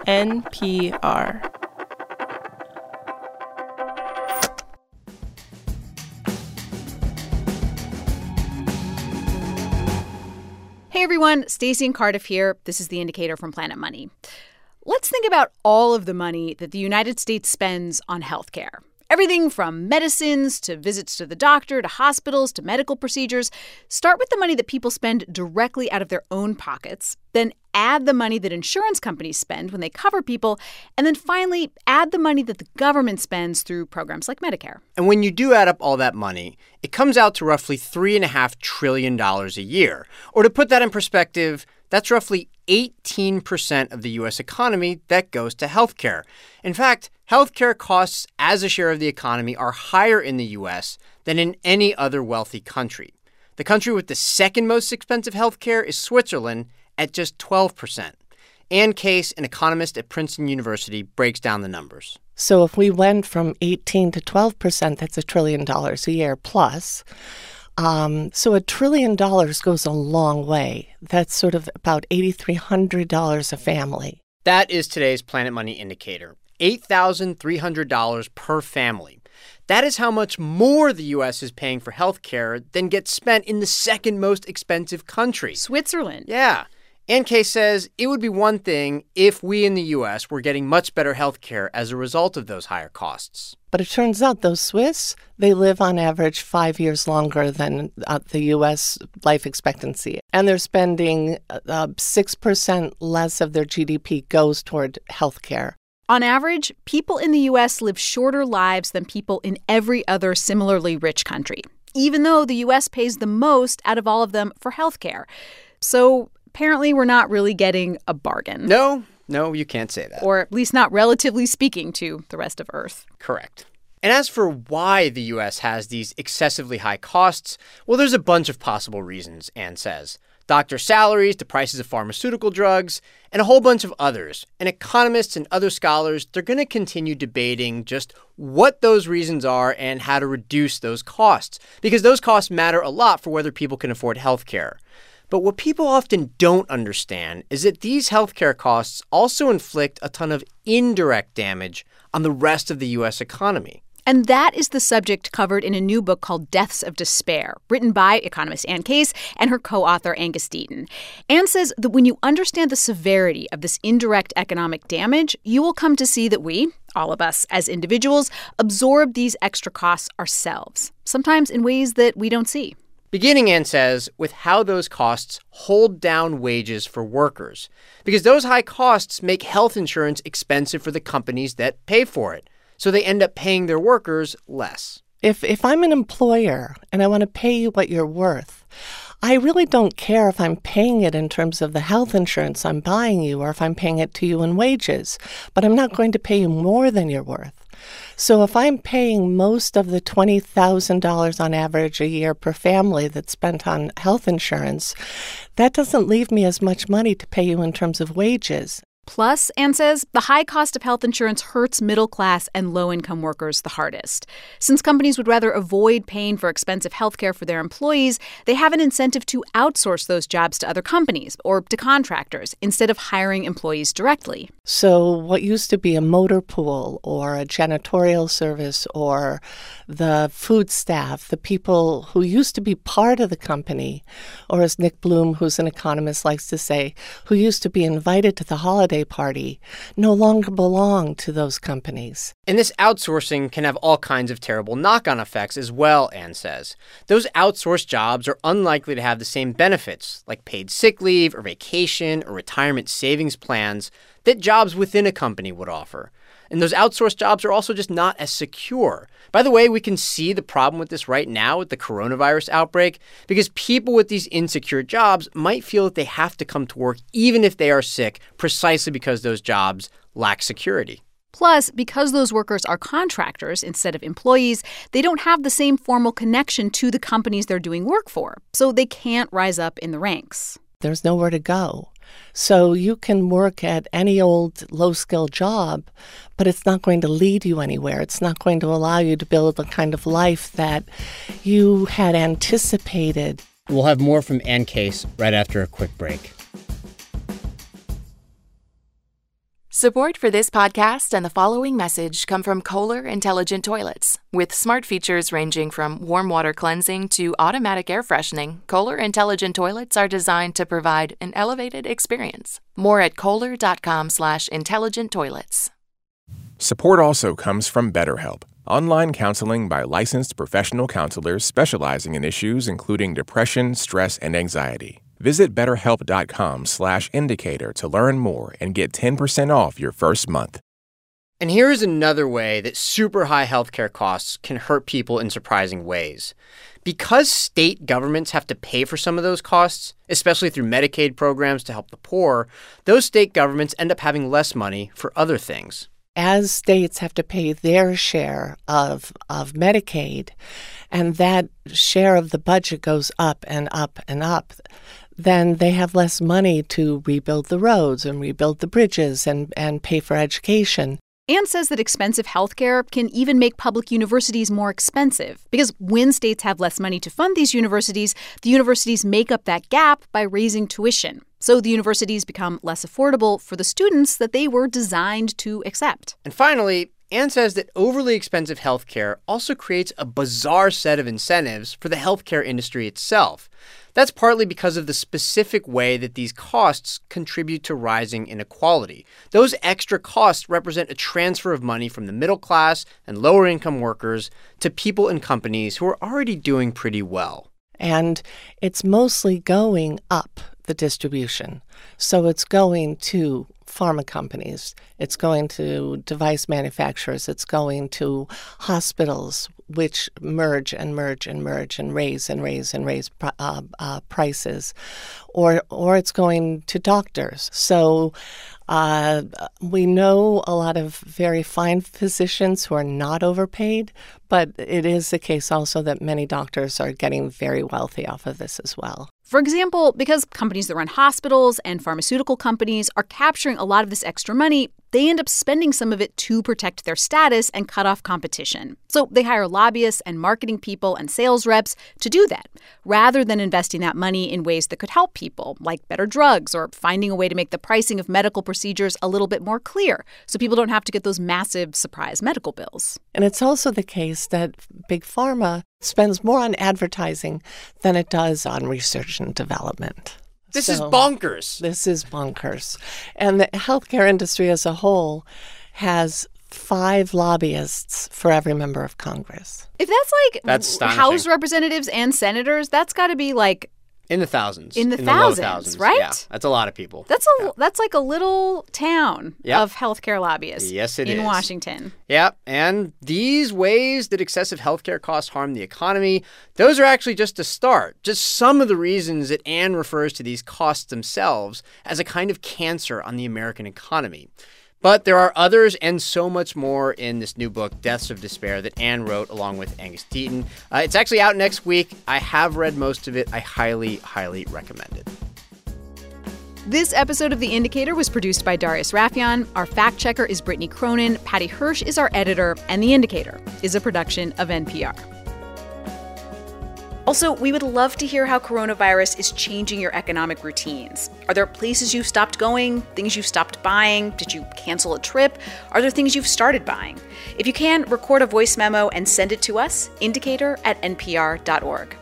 NPR. Hey everyone, Stacey and Cardiff here. This is The Indicator from Planet Money. Let's think about all of the money that the United States spends on healthcare. Everything from medicines to visits to the doctor to hospitals to medical procedures. Start with the money that people spend directly out of their own pockets. Then add the money that insurance companies spend when they cover people. And then finally, add the money that the government spends through programs like Medicare. And when you do add up all that money, it comes out to roughly $3.5 trillion a year. Or to put that in perspective, that's roughly 18% of the U.S. economy that goes to healthcare. In fact, healthcare costs as a share of the economy are higher in the U.S. than in any other wealthy country. The country with the second most expensive healthcare is Switzerland at just 12%. Ann Case, an economist at Princeton University, breaks down the numbers. So if we went from 18 to 12%, that's $1 trillion a year plus. So $1 trillion goes a long way. That's sort of about $8,300 a family. That is today's Planet Money indicator, $8,300 per family. That is how much more the U.S. is paying for health care than gets spent in the second most expensive country. Switzerland. Yeah. Ann Case says it would be one thing if we in the U.S. were getting much better health care as a result of those higher costs. But it turns out those Swiss, they live on average 5 years longer than the U.S. life expectancy. And they're spending 6% less of their GDP goes toward health care. On average, people in the U.S. live shorter lives than people in every other similarly rich country, even though the U.S. pays the most out of all of them for health care. So apparently we're not really getting a bargain. No, you can't say that. Or at least not relatively speaking to the rest of Earth. Correct. And as for why the U.S. has these excessively high costs, well, there's a bunch of possible reasons, Ann says. Doctor salaries, the prices of pharmaceutical drugs, and a whole bunch of others. And economists and other scholars, they're going to continue debating just what those reasons are and how to reduce those costs, because those costs matter a lot for whether people can afford health care. But what people often don't understand is that these healthcare costs also inflict a ton of indirect damage on the rest of the U.S. economy. And that is the subject covered in a new book called Deaths of Despair, written by economist Ann Case and her co-author Angus Deaton. Ann says that when you understand the severity of this indirect economic damage, you will come to see that we, all of us as individuals, absorb these extra costs ourselves, sometimes in ways that we don't see. Beginning, Ann says, with how those costs hold down wages for workers, because those high costs make health insurance expensive for the companies that pay for it. So they end up paying their workers less. If I'm an employer and I want to pay you what you're worth, I really don't care if I'm paying it in terms of the health insurance I'm buying you or if I'm paying it to you in wages, but I'm not going to pay you more than you're worth. So if I'm paying most of the $20,000 on average a year per family that's spent on health insurance, that doesn't leave me as much money to pay you in terms of wages. Plus, Ann says, the high cost of health insurance hurts middle-class and low-income workers the hardest. Since companies would rather avoid paying for expensive health care for their employees, they have an incentive to outsource those jobs to other companies or to contractors instead of hiring employees directly. So what used to be a motor pool or a janitorial service or the food staff, the people who used to be part of the company, or as Nick Bloom, who's an economist, likes to say, who used to be invited to the holiday party, no longer belong to those companies. And this outsourcing can have all kinds of terrible knock-on effects as well, Ann says. Those outsourced jobs are unlikely to have the same benefits, like paid sick leave or vacation or retirement savings plans, that jobs within a company would offer. And those outsourced jobs are also just not as secure. By the way, we can see the problem with this right now with the coronavirus outbreak because people with these insecure jobs might feel that they have to come to work even if they are sick precisely because those jobs lack security. Plus, because those workers are contractors instead of employees, they don't have the same formal connection to the companies they're doing work for, so they can't rise up in the ranks. There's nowhere to go. So you can work at any old low-skill job, but it's not going to lead you anywhere. It's not going to allow you to build the kind of life that you had anticipated. We'll have more from Ann Case right after a quick break. Support for this podcast and the following message come from Kohler Intelligent Toilets. With smart features ranging from warm water cleansing to automatic air freshening, Kohler Intelligent Toilets are designed to provide an elevated experience. More at kohler.com/intelligent toilets. Support also comes from BetterHelp, online counseling by licensed professional counselors specializing in issues including depression, stress, and anxiety. Visit BetterHelp.com/indicator to learn more and get 10% off your first month. And here's another way that super high healthcare costs can hurt people in surprising ways. Because state governments have to pay for some of those costs, especially through Medicaid programs to help the poor, those state governments end up having less money for other things. As states have to pay their share of Medicaid, and that share of the budget goes up and up and up, then they have less money to rebuild the roads and rebuild the bridges and pay for education. Anne says that expensive healthcare can even make public universities more expensive because when states have less money to fund these universities, the universities make up that gap by raising tuition. So the universities become less affordable for the students that they were designed to accept. And finally, Anne says that overly expensive healthcare also creates a bizarre set of incentives for the healthcare industry itself. That's partly because of the specific way that these costs contribute to rising inequality. Those extra costs represent a transfer of money from the middle class and lower income workers to people and companies who are already doing pretty well. And it's mostly going up the distribution. So it's going to pharma companies, it's going to device manufacturers, it's going to hospitals, which merge and merge and merge and raise prices, or it's going to doctors. So we know a lot of very fine physicians who are not overpaid, but it is the case also that many doctors are getting very wealthy off of this as well. For example, because companies that run hospitals and pharmaceutical companies are capturing a lot of this extra money, they end up spending some of it to protect their status and cut off competition. So they hire lobbyists and marketing people and sales reps to do that, rather than investing that money in ways that could help people, like better drugs or finding a way to make the pricing of medical procedures a little bit more clear so people don't have to get those massive surprise medical bills. And it's also the case that Big Pharma spends more on advertising than it does on research and development. This is bonkers. This is bonkers. And the healthcare industry as a whole has 5 lobbyists for every member of Congress. If that's like House representatives and senators, that's got to be like in the thousands. In the low thousands, right? Yeah, that's a lot of people. That's like a little town of healthcare lobbyists. Yes, it is. In Washington. Yeah, and these ways that excessive healthcare costs harm the economy, those are actually just a start. Just some of the reasons that Anne refers to these costs themselves as a kind of cancer on the American economy. But there are others and so much more in this new book, Deaths of Despair, that Anne wrote along with Angus Deaton. It's actually out next week. I have read most of it. I highly, highly recommend it. This episode of The Indicator was produced by Darius Rafieyan. Our fact checker is Brittany Cronin. Patty Hirsch is our editor. And The Indicator is a production of NPR. Also, we would love to hear how coronavirus is changing your economic routines. Are there places you've stopped going, things you've stopped buying? Did you cancel a trip? Are there things you've started buying? If you can, record a voice memo and send it to us, indicator@npr.org.